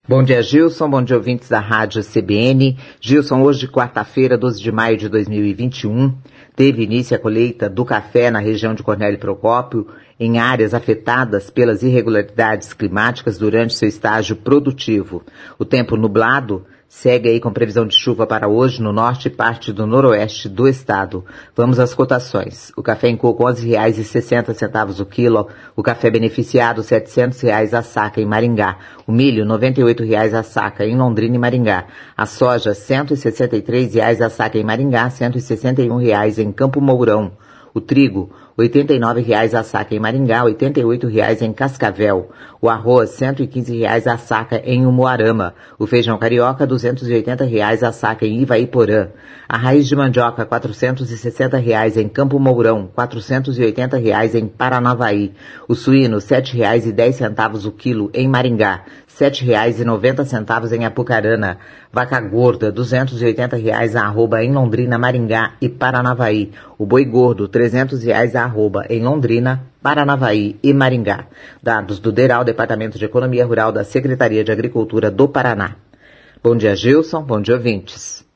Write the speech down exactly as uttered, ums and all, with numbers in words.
Bom dia, Gilson. Bom dia, ouvintes da Rádio C B N. Gilson, hoje, quarta-feira, doze de maio de dois mil e vinte e um, teve início a colheita do café na região de Cornélio Procópio, em áreas afetadas pelas irregularidades climáticas durante seu estágio produtivo. O tempo nublado segue aí com previsão de chuva para hoje no norte e parte do noroeste do estado. Vamos às cotações. O café em coco onze reais e sessenta centavos o quilo, o café beneficiado setecentos reais a saca em Maringá, o milho noventa e oito reais a saca em Londrina e Maringá, a soja cento e sessenta e três reais a saca em Maringá, cento e sessenta e um reais em Campo Mourão, o trigo oitenta e nove reais a saca em Maringá, oitenta e oito reais em Cascavel. O arroz, cento e quinze reais a saca em Umuarama. O feijão carioca, duzentos e oitenta reais a saca em Ivaiporã. A raiz de mandioca, quatrocentos e sessenta reais em Campo Mourão, quatrocentos e oitenta reais em Paranavaí. O suíno, sete reais e dez centavos o quilo em Maringá, sete reais e noventa centavos em Apucarana. Vaca gorda, duzentos e oitenta reais a arroba em Londrina, Maringá e Paranavaí. O boi gordo, trezentos reais a arroba em Londrina, Paranavaí e Maringá. Dados do DERAL, Departamento de Economia Rural da Secretaria de Agricultura do Paraná. Bom dia, Gilson. Bom dia, ouvintes.